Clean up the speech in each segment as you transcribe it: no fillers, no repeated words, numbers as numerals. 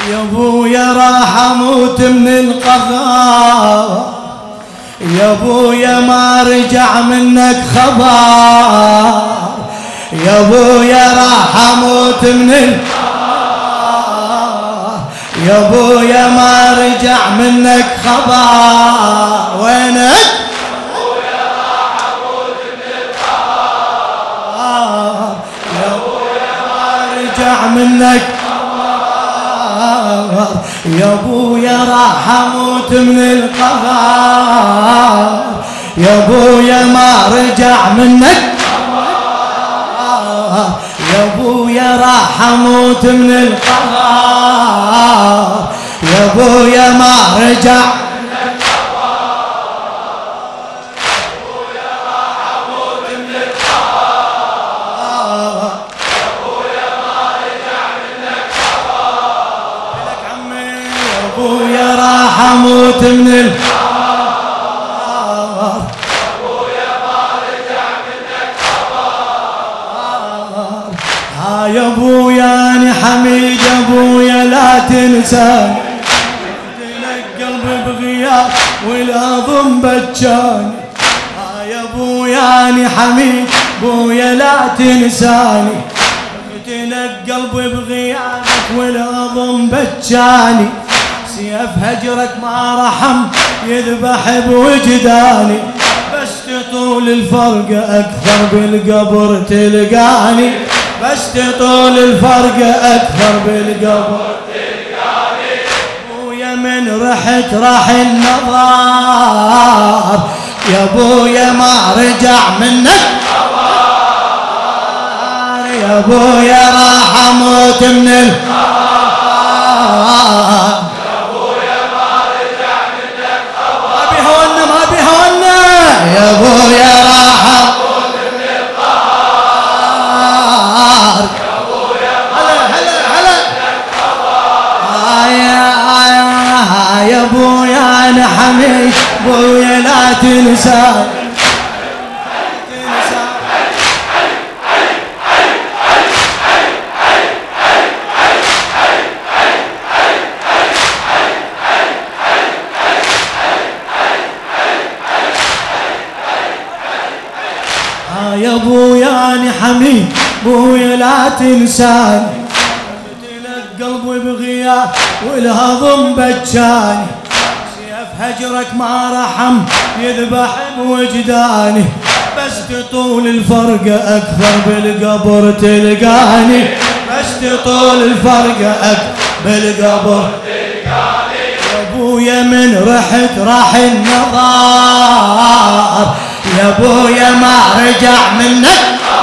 يا ابويا راح اموت من القهر، يا ابويا ما رجع منك خبر، يا ابويا راح اموت من القهر، يا ابويا ما رجع منك خبر. وينك؟ ابويا راح اموت من القهر، يا ابويا ما رجع منك يا ابويا راح اموت من القهر، يا ابويا ما رجع منك يا ابويا راح اموت من القهر، يا ابويا ما رجع منك ابويا راح اموت من القهر، ابويا ما رجع منك لك عمي. يا ابويا راح اموت من القهر، ابويا ما رجع منك ها يا ابويا انا حميد، يا ابويا لا تنساني، لك قلبي بغياب والهضم بجاني. ها يا ابويا انا حميد، ابويا لا تنساني، لك قلبي بغيابك والهضم بجاني. سيف هجرك ما رحم يذبح بوجداني، بس تطول الفرق اكثر بالقبر تلقاني، بس تطول الفرق اكثر بالقبر تلقاني. ابويا من رحت راح النظر، يا ابويا ما رجع منك يا ابويا راح اموت من القهر، يا ابويا ما رجع منك ما بيهونا ما بيهونا، يا ابويا راح اموت من القهر، اموت. يا ابويا ما هلا هلا يا ابويا انا حميد، ابويا لا تنساني. يا ابويا انا حميد، ابويا لا تنساني، لك قلبي بغياب والهضم بجاني. سيف هجرك ما رحم يذبح بوجداني، بس تطول الفرق اكثر بالقبر تلقاني، بس تطول الفرق اكثر بالقبر تلقاني. يا ابويا من رحت راح النظر، يا ابويا ما رجع منك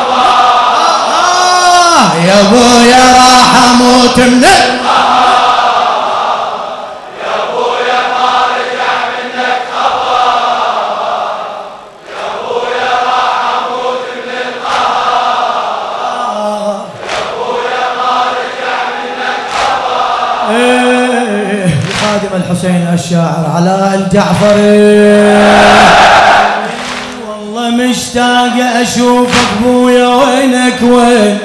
يا ابويا راح اموت من يا ابويا ما رجع منك يا ابويا راح اموت من يا ابويا ما رجع منك خادم الحسين الشاعر علاء الجعفري. والله مشتاق اشوفك بويا، وينك وين؟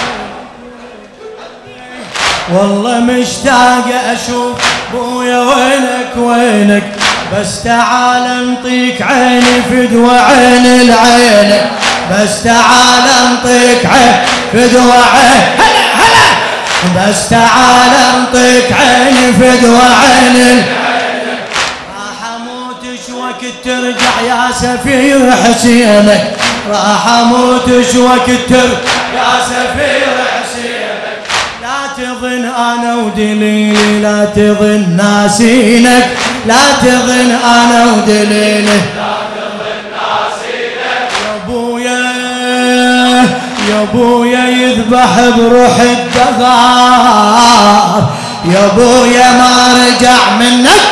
والله مشتاق اشوف بويا، وينك وينك؟ بس تعال انطيك عيني فدوى عين العين، بس تعال انطيك عين فدوى عين، هلا هلا، بس تعال انطيك عيني فدوى عين راح اموت وقت ترجع يا سفير حسينك، راح اموت وقت ترجع يا سفير حسينك. لا تظن انا ودليلي، لا تظن ناسينك، لا تظن انا ودليلي، لا تظن ناسينك. يا ابويا يا ابويا يذبح بروح الدغار، يا ابويا ما رجع منك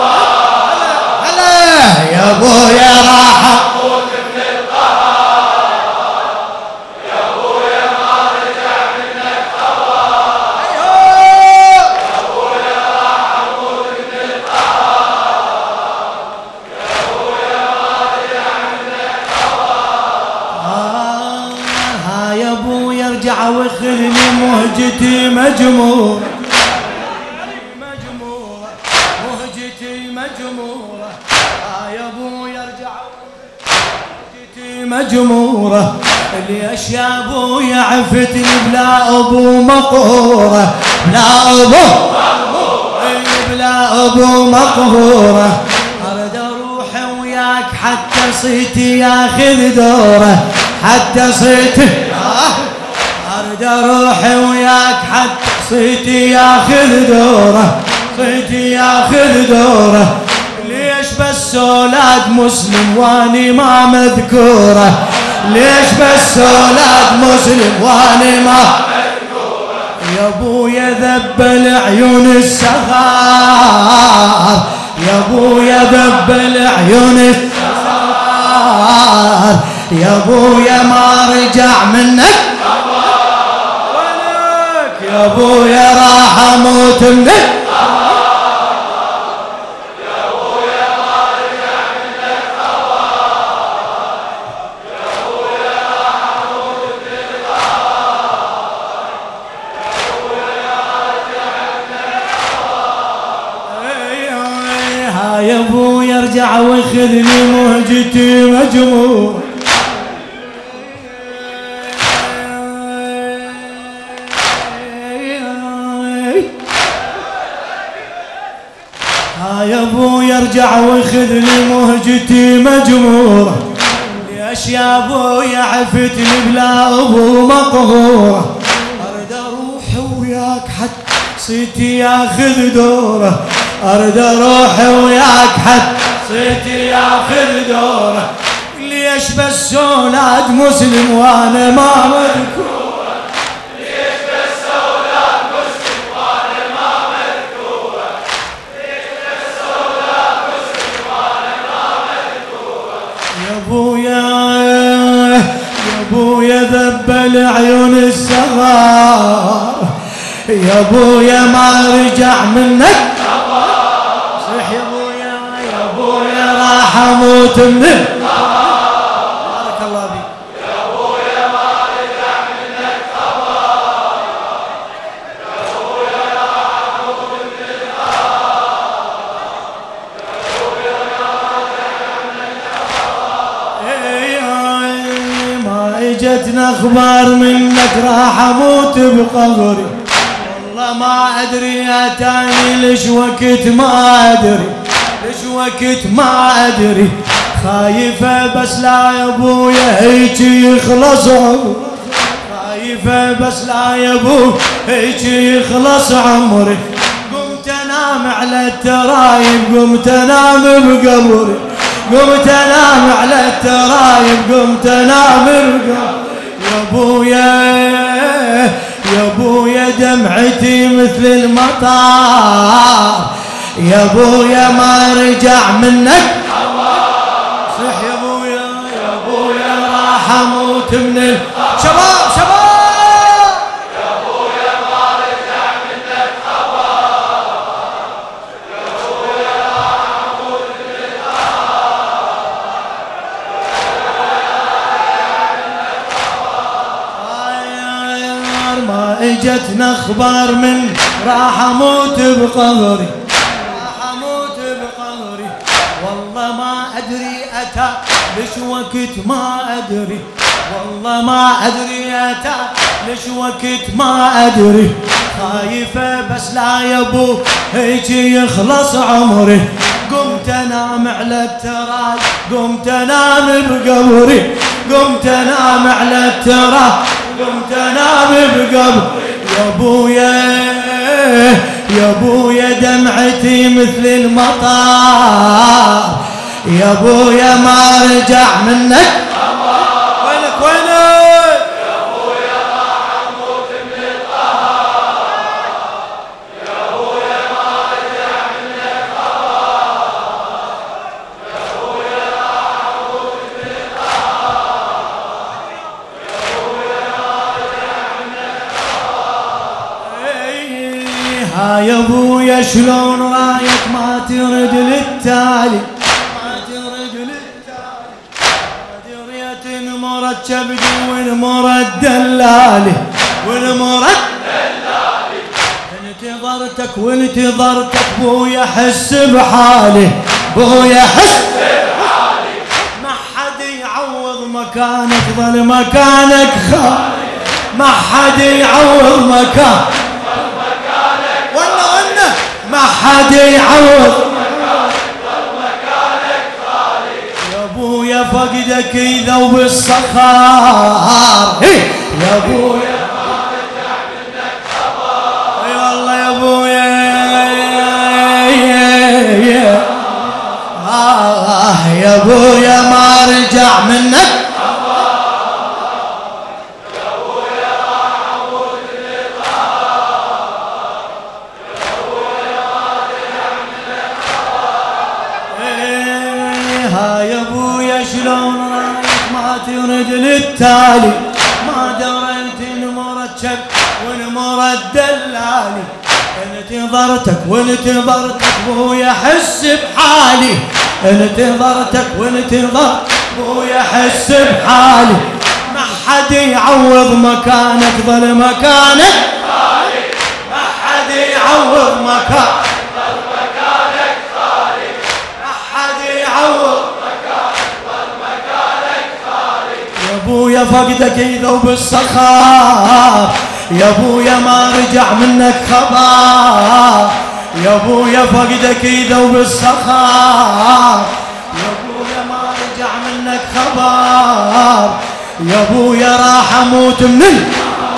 هلا، يا ابويا راح اموت من القهر، يا ابويا ما رجع منك يا ابويا راح اموت من القهر، يا ابويا ما رجع منك ها يا ابويا ارجع وخلني مهجتي مجمور، مجمورة، ليش يا ابويا عفتني بلا ابو مقهورة، بلا ابو بلا ابو مقهورة، ارد اروح وياك حتى صيتي ياخذ دوره، حتى صيتي ارد اروح وياك حتى صيتي ياخذ دوره، صيتي ياخذ دوره، ليش بس اولاد مسلم واني ما مذكوره، ليش بس اولاد مسلم واني ما مذكوره، يا ابويا ذبل عيون السغار، يا ابويا ذبل عيون السغار، يا ابويا ما رجع منك ولك، يا ابويا راح اموت منك، يا ابويا ارجع واخذني مهجتي مجمور، يا ابويا ارجع واخذني مهجتي مجمورة، ليش يا ابويا عفتني بلا ابو مقهورة، ارد اروح وياك حتى صيتي ياخذ دوره، ارد اروح وياك حتى صيتي ياخذ دوره، ليش بس اولاد مسلم وانا ما مذكوره، ليش بس اولاد مسلم وانا ما مذكوره، ليش بس اولاد مسلم وانا ما مذكوره، يا ابويا ذبل عيون السغار، يا ابويا ما رجع منك صح، يا ابويا راح اموت منك، بارك الله بيك، يا ابويا ما رجع منك خبر، يا ابويا راح اموت منك خبر، ما اجتنا اخبار منك راح اموت بقبري، والله ما ادري اتاني ليش وقت ما ادري، ليش وقت ما ادري، خايفة بس لا يا ابويا هيك يخلص عمري، خايفة بس لا يا ابويا هيك يخلص عمري، قمت انام على الترايب، قمت انام بقبري، قمت انام على الترايب، قمت انام بقبري، يا ابويا يا ابويا دمعتي مثل المطار، يا ابويا ما رجع منك صح، يا ابويا راح اموت من شباب شباب، يا ابويا ما رجع منك خبر، يا ابويا راح اموت منك خبر، ما اجتنا اخبار من راح اموت بقهري، راح اموت بقهري، والله ما ادري اتى ليش وقت ما ادري، والله ما ادري اتى ليش وقت ما ادري، خايفة بس لا يا ابو هيك يخلص عمري، قمت انام على التراي، قمت انام بقبري، قمت انام على التراي، قمت انام بقبري، يا ابويا يا ابويا دمعتي مثل المطار، يا ابويا ما رجع منك وينك وينك، يا ابويا راح اموت من القهر، يا ابويا ما رجع منك خبر، يا ابويا راح اموت من القهر، يا ابويا ما رجع منك خبر، ها يا ابويا شلون رايك ما ترد للتالي، ما ترد للتالي، ما دريت انمرت شبقي وانمرت دلالي، وانمرت دلالي، انتظرتك وانتظرتك بويا حس بحالي، بويا حس بحالي، ما حد يعوض مكانك ظل مكانك خالي، ما حد يعوض مكانك، ولا ما حد يعوض مكانك خالي. يا ابويا فقدك يذوب الصخار، يا ابويا ما رجع منك خبر. اي والله يا ابويا يا ابويا ما رجع منك خبر. يا ابويا راح اموت للغار، يا ابويا ما رجع منك خبر. ها يا ابويا شلون رايك ما ترد للتالي، ما دريت المركب والمرد دلالي، انتظرتك وانتظرتك ابويا حس بحالي، انتظرتك وانتظرت ابويا حس بحالي، ما حد يعوض مكانك ظل مكانك خالي، ما حد يعوض مكانك ظل مكانك خالي، ما حد يعوض مكانك ظل مكانك خالي. يا ابويا فقدك يذوب الصخار، يا ابويا ما رجع منك خبر، يا ابويا فقدك يذوب الصخار، يا ابويا ما رجع منك خبر، يا ابويا راح اموت من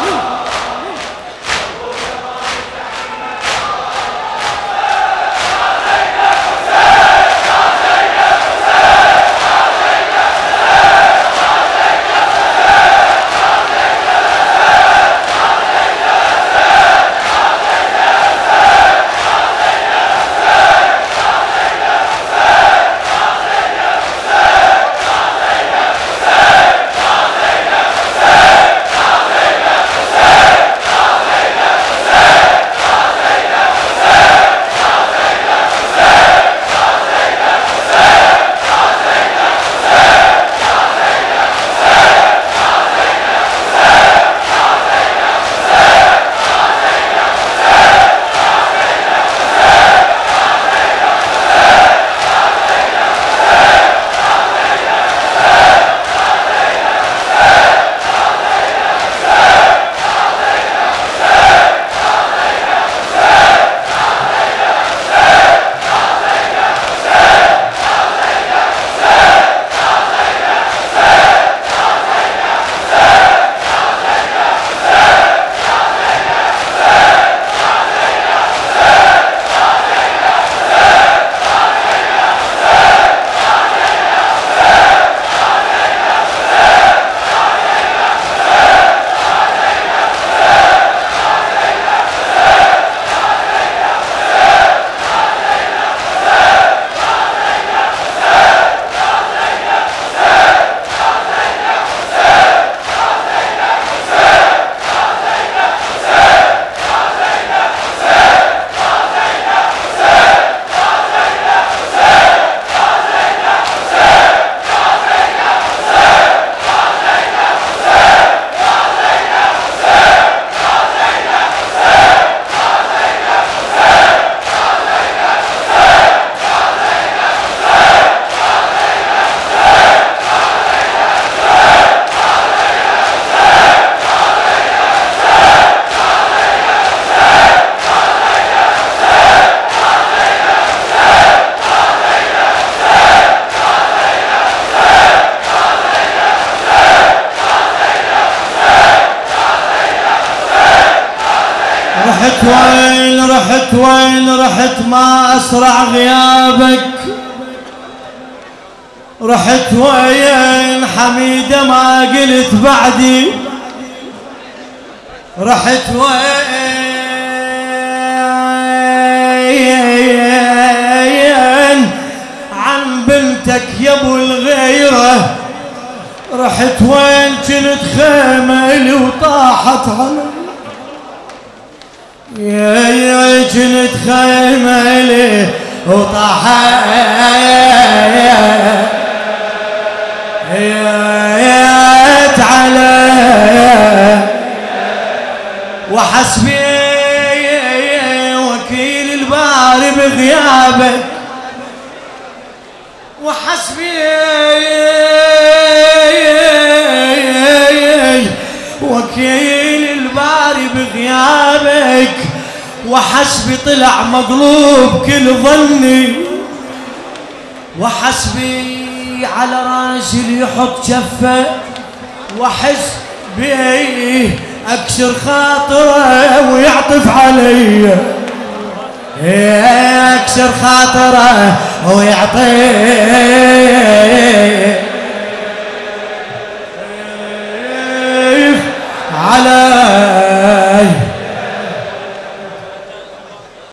رحت وين رحت وين رحت ما أسرع غيابك، رحت وين حميدة ما قلت بعدي، رحت وين عن بنتك يا ابو الغيرة، رحت وين كنت خيمة لي وطاحت علي، يا كنت خيمة لي وطاحت علي، وحسبي وكيل الباري بغيابك، وحسبي وكيل الباري بغيابك وحسبي طلع مقلوب كل ظني وحسبي على راسي اللي يحط جفه وحس بيه اكسر خاطره ويعطف علي اكسر خاطره ويعطف